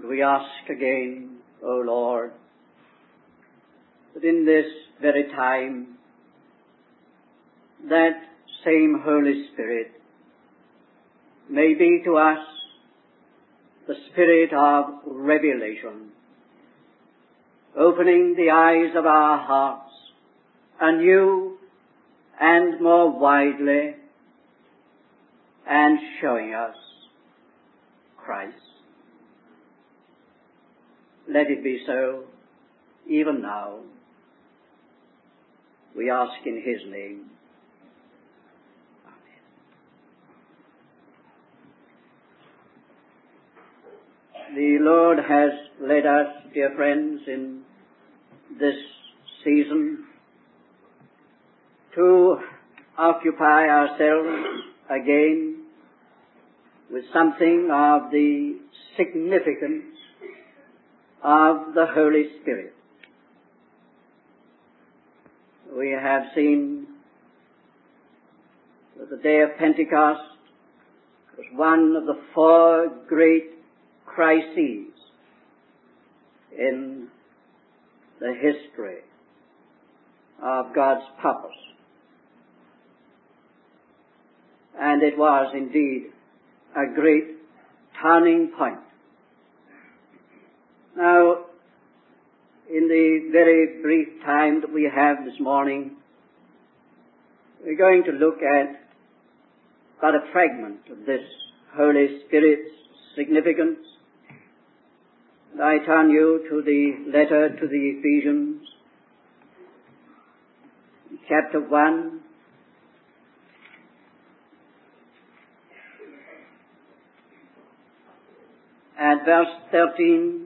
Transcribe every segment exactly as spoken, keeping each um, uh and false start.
we ask again, O Lord, that in this very time that same Holy Spirit may be to us the Spirit of revelation, opening the eyes of our hearts anew and more widely, and showing us Christ. Let it be so even now. We ask in His name. Amen. The Lord has led us, dear friends, in this season to occupy ourselves again with something of the significance of the Holy Spirit. We have seen that the day of Pentecost was one of the four great crises in the history of God's purpose. And it was indeed a great turning point. Now, in the very brief time that we have this morning, we're going to look at but a fragment of this Holy Spirit's significance. And I turn you to the letter to the Ephesians, chapter one, at verse thirteen.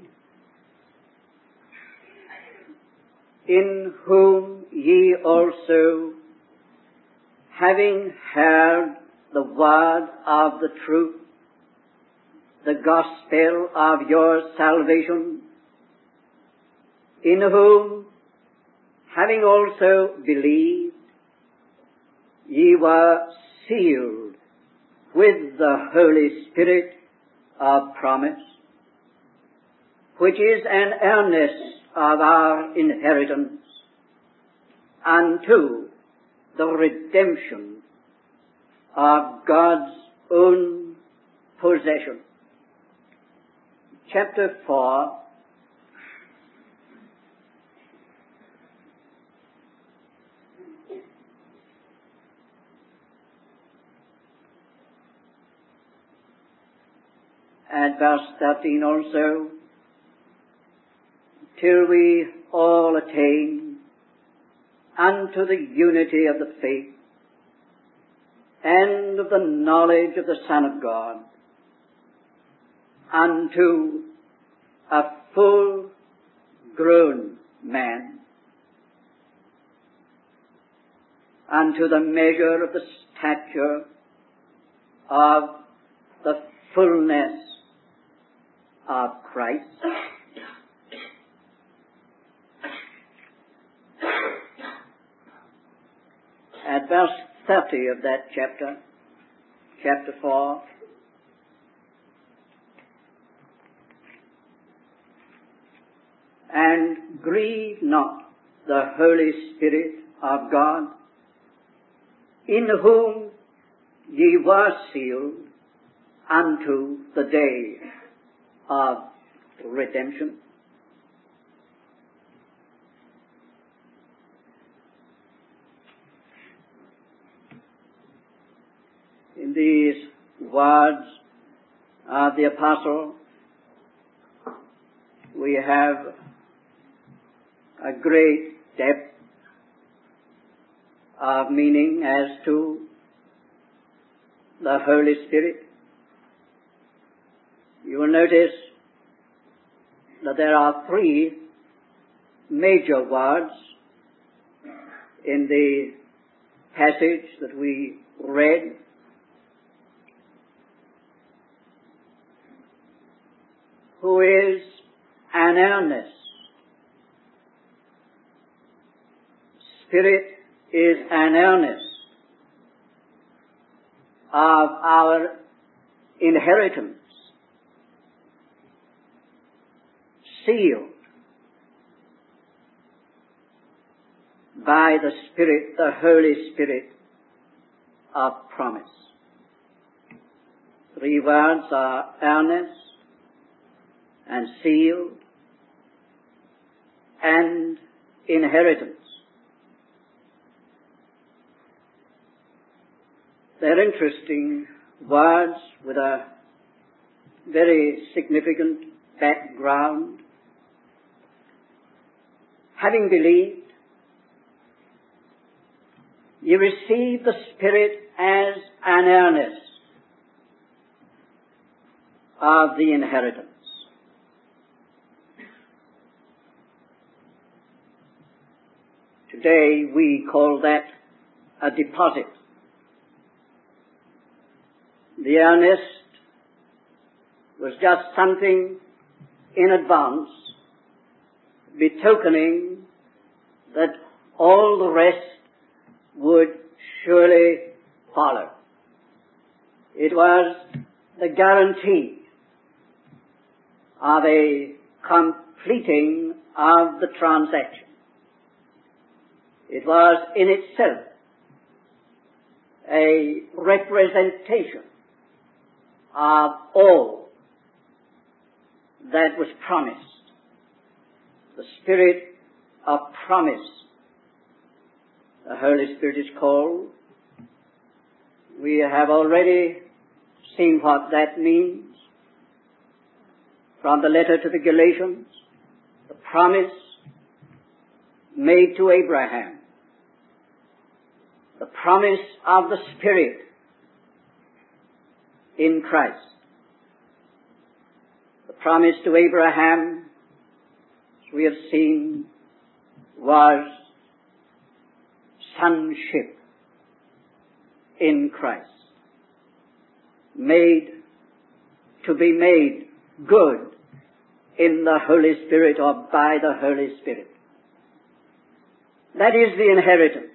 In whom ye also, having heard the word of the truth, the gospel of your salvation, in whom, having also believed, ye were sealed with the Holy Spirit of promise, which is an earnest of our inheritance unto the redemption of God's own possession. Chapter four, at verse thirteen also, till we all attain unto the unity of the faith and of the knowledge of the Son of God, unto a full grown man, unto the measure of the stature of the fullness of Christ. At verse thirty of that chapter, chapter four, and grieve not the Holy Spirit of God, in whom ye were sealed unto the day of redemption. In these words of the Apostle, we have a great depth of meaning as to the Holy Spirit. You will notice that there are three major words in the passage that we read. Who is an earnest. Spirit is an earnest of our inheritance sealed by the Spirit, the Holy Spirit of promise. Three words are earnest and sealed and inheritance. They're interesting words with a very significant background. Having believed, you receive the Spirit as an earnest of the inheritance. Today we call that a deposit. The earnest was just something in advance, betokening that all the rest would surely follow. It was the guarantee of a completing of the transaction. It was in itself a representation of all that was promised. The Spirit of promise, the Holy Spirit is called. We have already seen what that means from the letter to the Galatians, the promise made to Abraham, the promise of the Spirit in Christ. The promise to Abraham, as we have seen, was sonship in Christ, made to be made good in the Holy Spirit or by the Holy Spirit. That is the inheritance.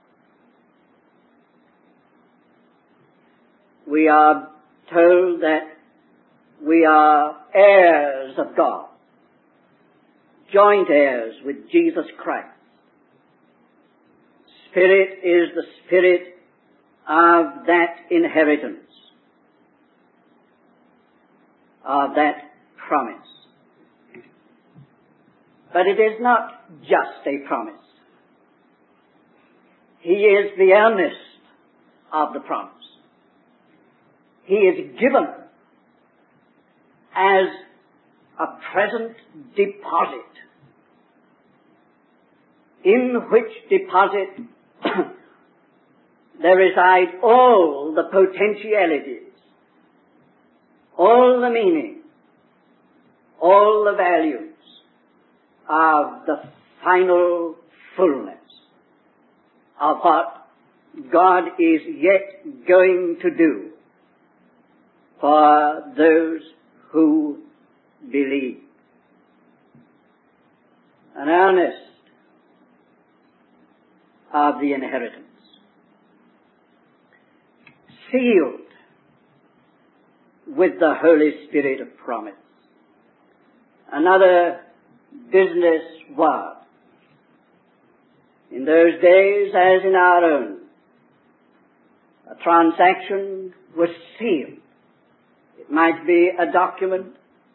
We are told that we are heirs of God, joint heirs with Jesus Christ. Spirit is the Spirit of that inheritance, of that promise. But it is not just a promise. He is the earnest of the promise. He is given as a present deposit, in which deposit there reside all the potentialities, all the meaning, all the values of the final fullness of what God is yet going to do for those who believe. An earnest of the inheritance. Sealed with the Holy Spirit of promise. Another business word. In those days, as in our own, a transaction was sealed. It might be a document.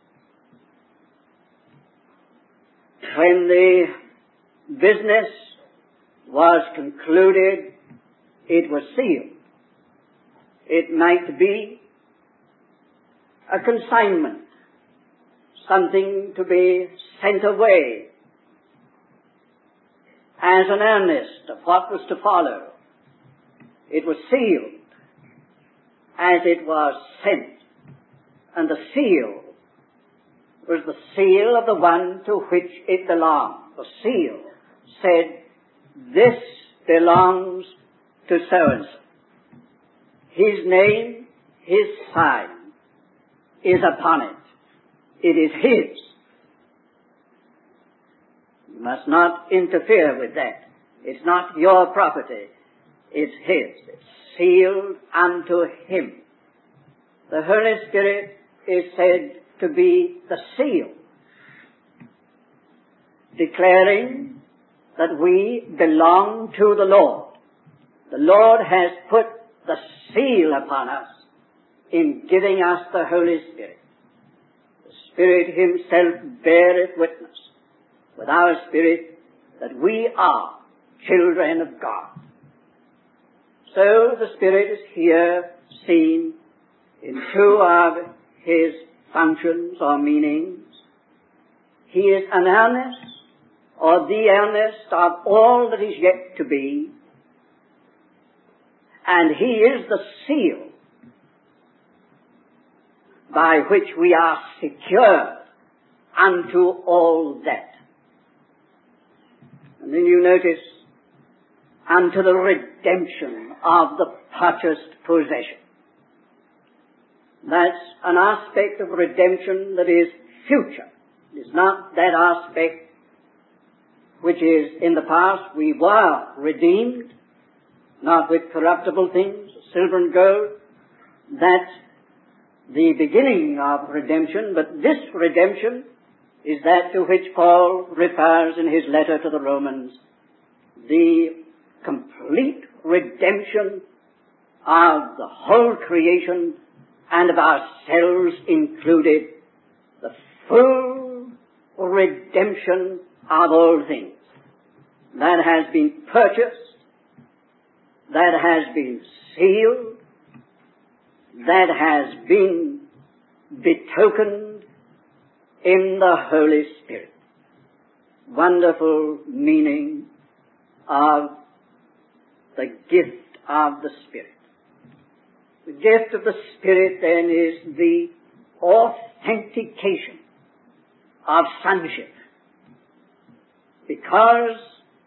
When the business was concluded, it was sealed. It might be a consignment, something to be sent away as an earnest of what was to follow. It was sealed as it was sent. And the seal was the seal of the one to which it belonged. The seal said, this belongs to so-and-so. His name, his sign is upon it. It is his. You must not interfere with that. It's not your property. It's his. It's sealed unto him. The Holy Spirit is said to be the seal declaring that we belong to the Lord. The Lord has put the seal upon us in giving us the Holy Spirit. The Spirit Himself beareth witness with our spirit that we are children of God. So the Spirit is here seen in two of His functions or meanings. He is an earnest or the earnest of all that is yet to be, and He is the seal by which we are secured unto all that. And then you notice, unto the redemption of the purchased possession. That's an aspect of redemption that is future. It is not that aspect which is in the past. We were redeemed, not with corruptible things, silver and gold. That's the beginning of redemption, but this redemption is that to which Paul refers in his letter to the Romans, the complete redemption of the whole creation and of ourselves included, the full redemption of all things. That has been purchased, that has been sealed, that has been betokened in the Holy Spirit. Wonderful meaning of the gift of the Spirit. The gift of the Spirit then is the authentication of sonship. Because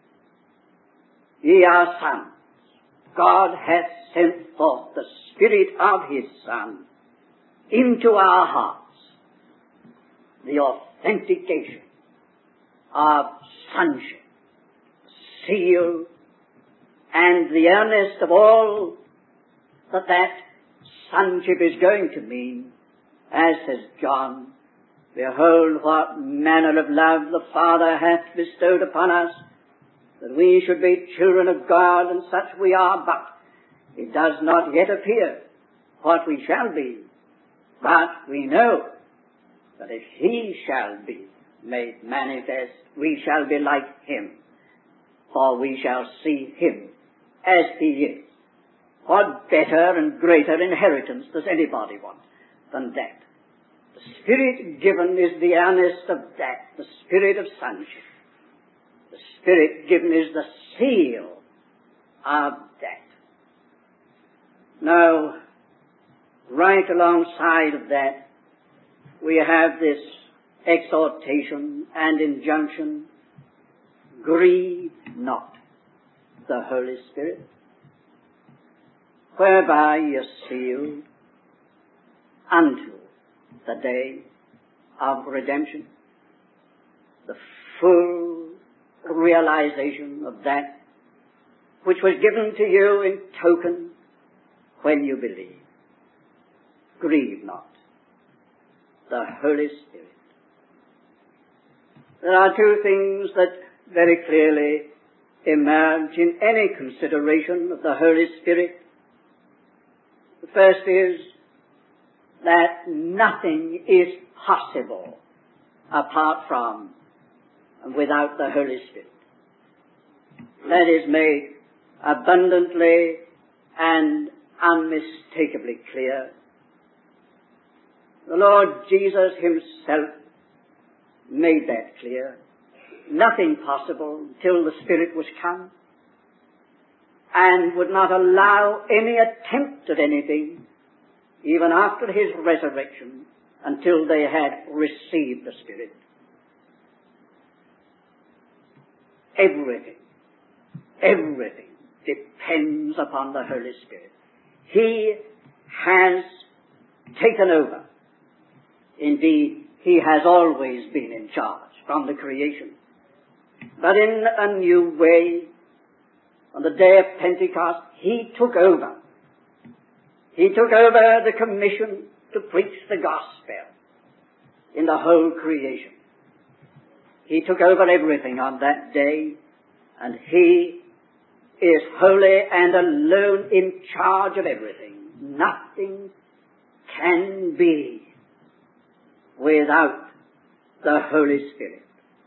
ye are sons, God hath sent forth the Spirit of His Son into our hearts, the authentication of sonship, seal, and the earnest of all that that sonship is going to mean, as says John, behold what manner of love the Father hath bestowed upon us, that we should be children of God, and such we are, but it does not yet appear what we shall be. But we know that if He shall be made manifest, we shall be like Him, for we shall see Him as He is. What better and greater inheritance does anybody want than that? The Spirit given is the earnest of that, the Spirit of sonship. The Spirit given is the seal of that. Now, right alongside of that, we have this exhortation and injunction, grieve not the Holy Spirit, whereby ye are sealed unto the day of redemption, the full realization of that which was given to you in token when you believe. Grieve not the Holy Spirit. There are two things that very clearly emerge in any consideration of the Holy Spirit. The first is that nothing is possible apart from and without the Holy Spirit. That is made abundantly and unmistakably clear. The Lord Jesus Himself made that clear. Nothing possible until the Spirit was come, and would not allow any attempt at anything, even after His resurrection, until they had received the Spirit. Everything, everything depends upon the Holy Spirit. He has taken over. Indeed, He has always been in charge from the creation. But in a new way, on the day of Pentecost, He took over. He took over the commission to preach the gospel in the whole creation. He took over everything on that day, and He is holy and alone in charge of everything. Nothing can be without the Holy Spirit.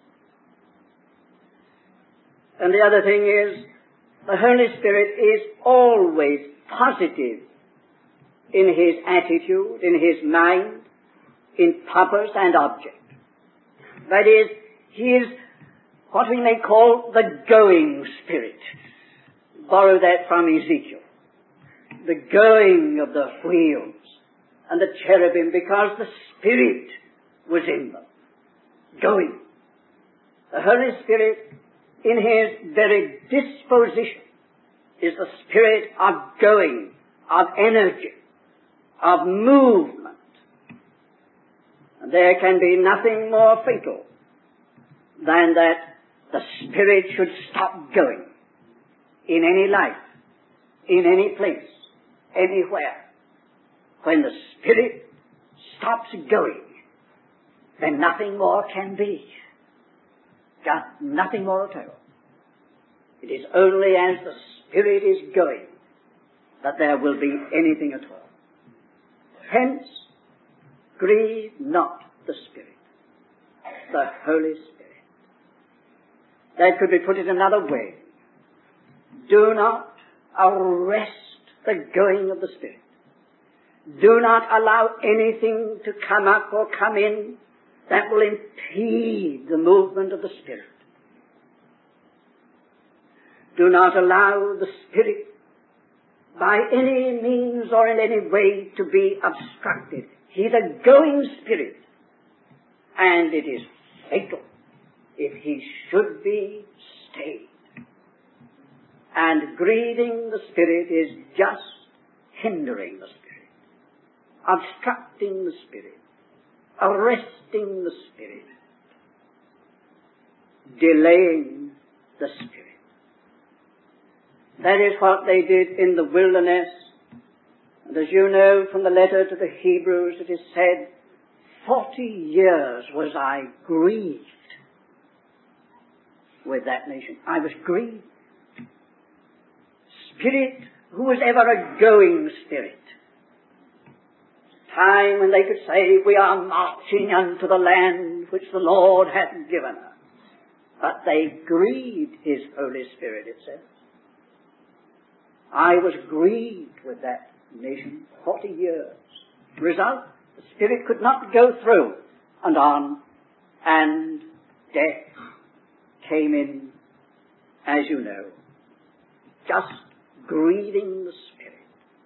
And the other thing is, the Holy Spirit is always positive in His attitude, in His mind, in purpose and object. That is, He is what we may call the going Spirit. Borrow that from Ezekiel. The going of the wheels and the cherubim, because the Spirit was in them. Going. The Holy Spirit, in His very disposition, is the spirit of going, of energy, of movement. And there can be nothing more fatal than that the Spirit should stop going in any life, in any place, anywhere. When the Spirit stops going, then nothing more can be. Just nothing more at all. It is only as the Spirit is going that there will be anything at all. Hence, grieve not the Spirit, the Holy Spirit. That could be put in another way. Do not arrest the going of the Spirit. Do not allow anything to come up or come in that will impede the movement of the Spirit. Do not allow the Spirit by any means or in any way to be obstructed. He is a going Spirit, and it is fatal if He should be stayed. And grieving the Spirit is just hindering the Spirit, obstructing the Spirit, arresting the Spirit, delaying the Spirit. That is what they did in the wilderness. And as you know from the letter to the Hebrews, it is said, forty years was I grieved with that nation. I was grieved. Spirit, who was ever a going Spirit. Time when they could say, we are marching unto the land which the Lord hath given us. But they grieved His Holy Spirit, it says. I was grieved with that nation forty years. Result, the Spirit could not go through and on, and death came in, as you know, just grieving the Spirit.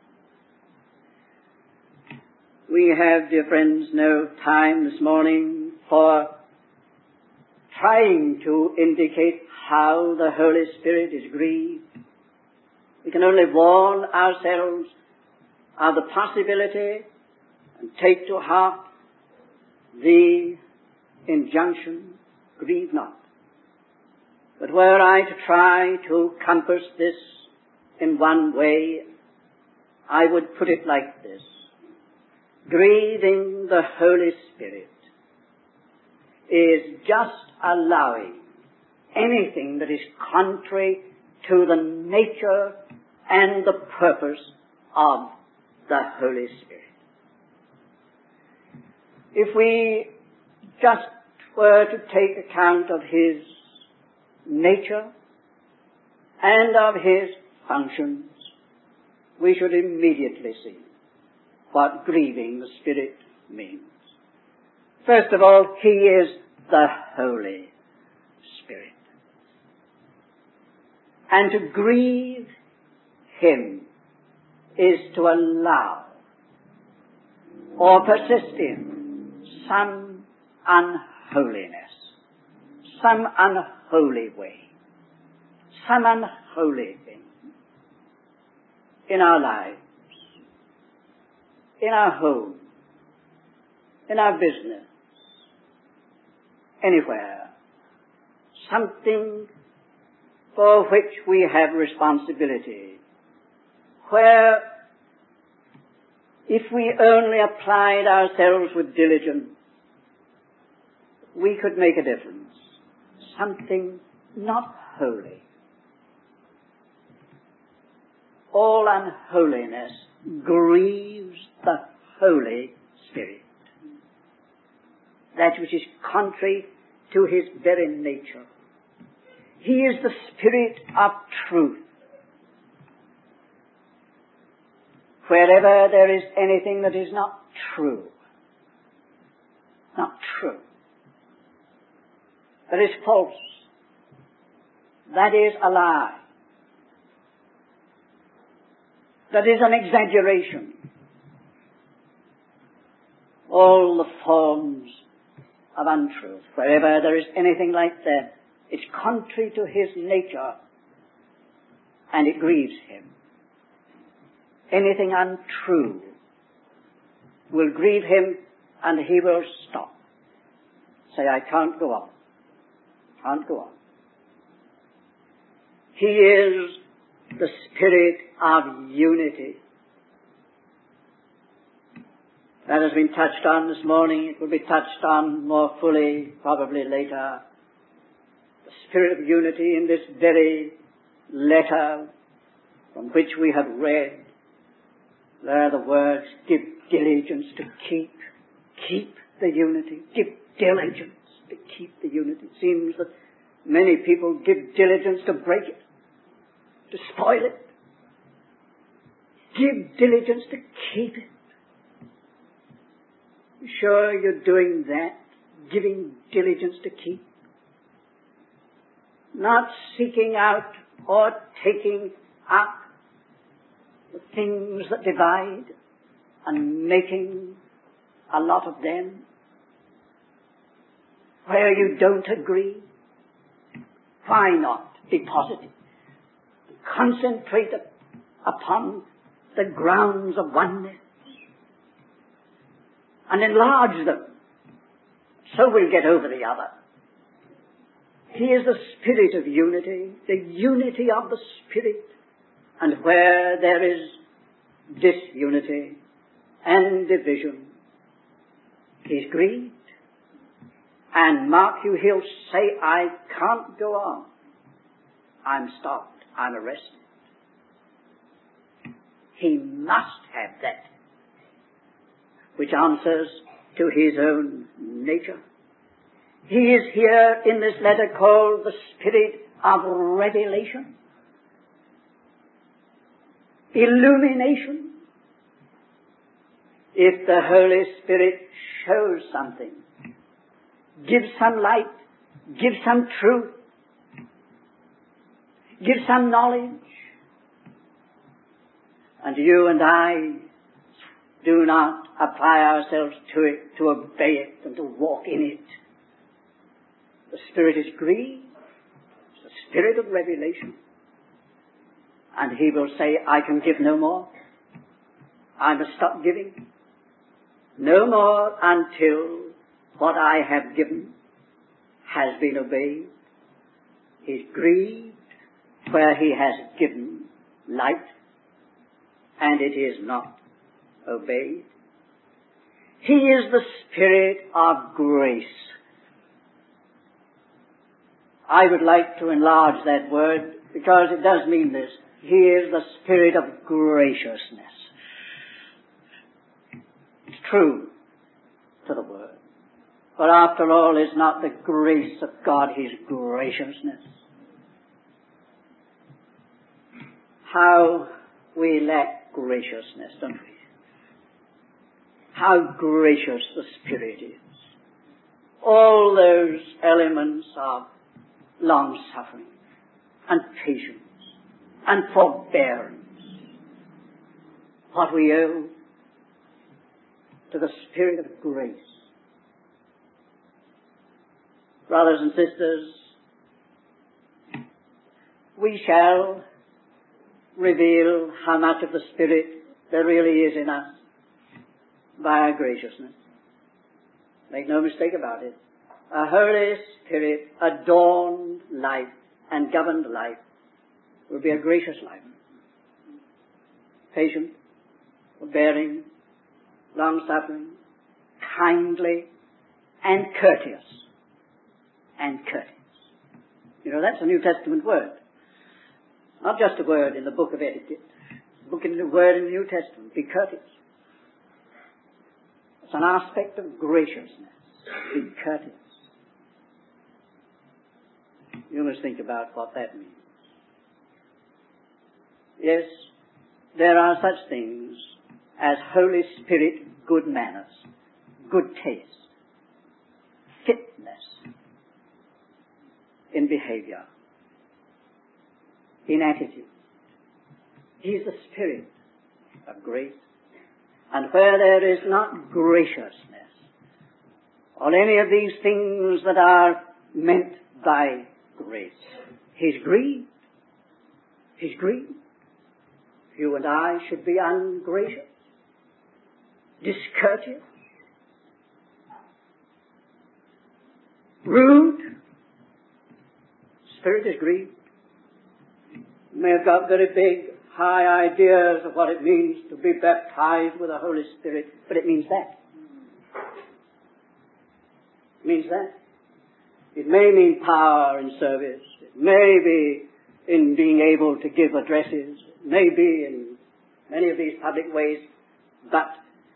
We have, dear friends, no time this morning for trying to indicate how the Holy Spirit is grieved. We can only warn ourselves of the possibility and take to heart the injunction, grieve not. But were I to try to compass this in one way, I would put it like this. Grieving the Holy Spirit is just allowing anything that is contrary to the nature and the purpose of the Holy Spirit. If we just were to take account of His nature and of His functions, we should immediately see what grieving the Spirit means. First of all, He is the Holy Spirit. And to grieve Him is to allow or persist in some unholiness, some unholy way, some unholy thing in our lives, in our home, in our business, anywhere, something for which we have responsibility, where if we only applied ourselves with diligence, we could make a difference. something not holy. All unholiness grieves the Holy Spirit. That which is contrary to His very nature. He is the Spirit of truth. Wherever there is anything that is not true, not true, that is false, that is a lie, that is an exaggeration, all the forms of untruth, wherever there is anything like that, it's contrary to His nature and it grieves Him. Anything untrue will grieve Him and He will stop. Say, I can't go on. Can't go on. He is the Spirit of unity. That has been touched on this morning. It will be touched on more fully probably later. The Spirit of unity in this very letter from which we have read. There are the words, give diligence to keep, keep the unity, give diligence to keep the unity. It seems that many people give diligence to break it, to spoil it. Give diligence to keep it. You sure you're doing that, giving diligence to keep? Not seeking out or taking up the things that divide and making a lot of them. Where you don't agree, why not be positive? Concentrate upon the grounds of oneness and enlarge them, so we'll get over the other. He is the Spirit of unity, the unity of the Spirit. And where there is disunity and division, He's grieved. And mark you, He'll say, I can't go on. I'm stopped. I'm arrested. He must have that which answers to His own nature. He is here in this letter called the Spirit of revelation, illumination. If the Holy Spirit shows something, gives some light, gives some truth, gives some knowledge, and you and I do not apply ourselves to it, to obey it, and to walk in it, the Spirit is grieved. It's the Spirit of revelation. And He will say, I can give no more. I must stop giving. No more until what I have given has been obeyed. He's grieved where He has given light and it is not obeyed. He is the Spirit of grace. I would like to enlarge that word because it does mean this. He is the Spirit of graciousness. It's true to the word. But after all, is not the grace of God His graciousness? How we lack graciousness, don't we? How gracious the Spirit is. All those elements of long-suffering and patience and forbearance, what we owe to the Spirit of grace. Brothers and sisters, we shall reveal how much of the Spirit there really is in us by our graciousness. Make no mistake about it. A Holy Spirit adorned life and governed life will be a gracious life. Patient, forbearing, long-suffering, kindly, and courteous. And courteous. You know, that's a New Testament word. Not just a word in the book of etiquette. A book in the word in the New Testament. Be courteous. It's an aspect of graciousness. Be courteous. You must think about what that means. Yes, there are such things as Holy Spirit good manners, good taste, fitness in behavior, in attitude. He's the Spirit of grace. And where there is not graciousness, or any of these things that are meant by grace, He's grieved. He's grieved. You and I should be ungracious, discourteous, rude. Spirit is grieved. You may have got very big, high ideas of what it means to be baptized with the Holy Spirit, but it means that. It means that. It may mean power in service. It may be in being able to give addresses. It may be in many of these public ways. But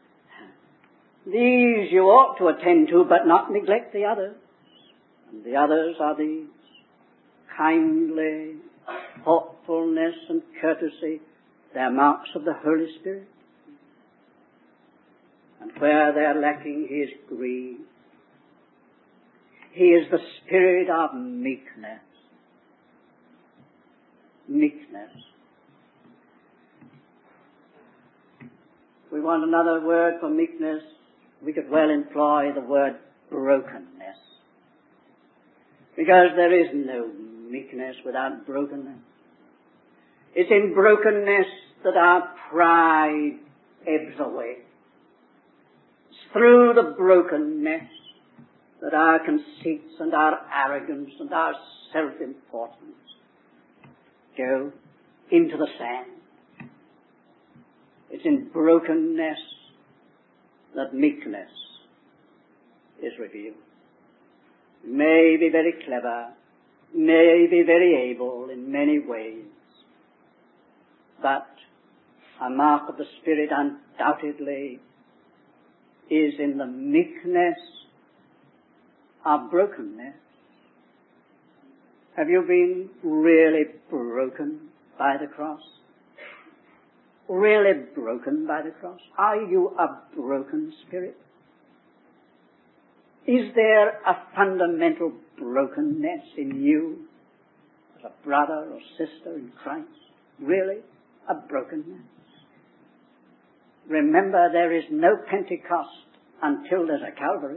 these you ought to attend to, but not neglect the others. And the others are these: kindly, thoughtfulness and courtesy. They're marks of the Holy Spirit. And where they're lacking, He is grieved. He is the Spirit of meekness. Meekness. We want another word for meekness. We could well employ the word brokenness. Because there is no meekness without brokenness. It's in brokenness that our pride ebbs away. It's through the brokenness that our conceits and our arrogance and our self-importance go into the sand. It's in brokenness that meekness is revealed. May be very clever, may be very able in many ways, but a mark of the Spirit undoubtedly is in the meekness of brokenness. Have you been really broken by the cross? Really broken by the cross? Are you a broken spirit? Is there a fundamental brokenness in you as a brother or sister in Christ? Really? A brokenness? Remember, there is no Pentecost until there's a Calvary.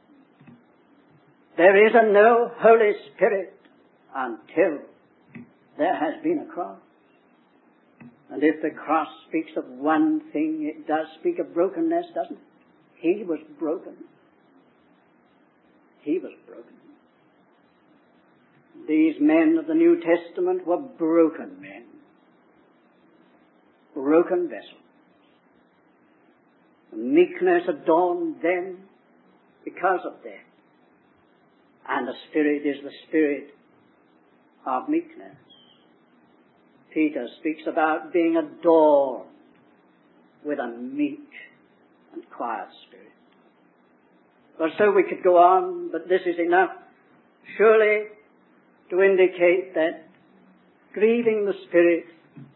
There is a no Holy Spirit until there has been a cross. And if the cross speaks of one thing, it does speak of brokenness, doesn't it? He was broken. He was broken. These men of the New Testament were broken men. Broken vessels. Meekness adorned them because of that. And the Spirit is the Spirit of meekness. Peter speaks about being adorned with a meek and quiet spirit. Well, so we could go on, but this is enough, surely, to indicate that grieving the Spirit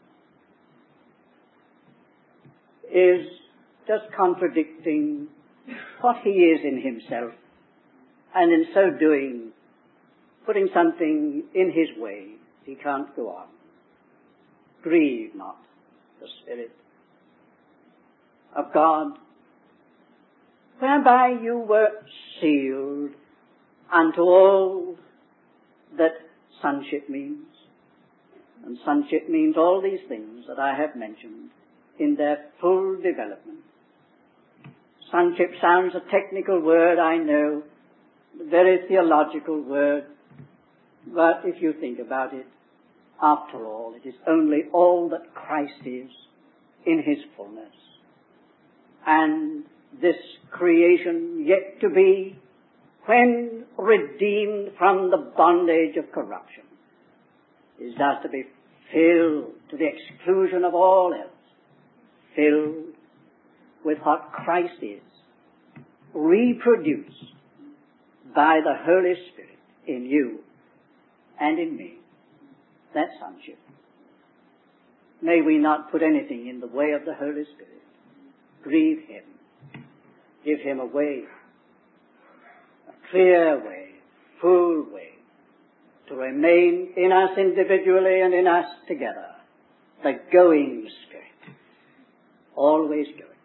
is just contradicting what He is in Himself, and in so doing, putting something in His way. He can't go on. Grieve not the Spirit of God, whereby you were sealed unto all that sonship means. And sonship means all these things that I have mentioned in their full development. Sonship sounds a technical word, I know, a very theological word, but if you think about it, after all, it is only all that Christ is in His fullness. And this creation yet to be, when redeemed from the bondage of corruption, is thus to be filled to the exclusion of all else, filled with what Christ is, reproduced by the Holy Spirit in you and in me. That's sonship. May we not put anything in the way of the Holy Spirit. Grieve Him. Give Him a way, a clear way, full way, to remain in us individually and in us together. The going Spirit, always going.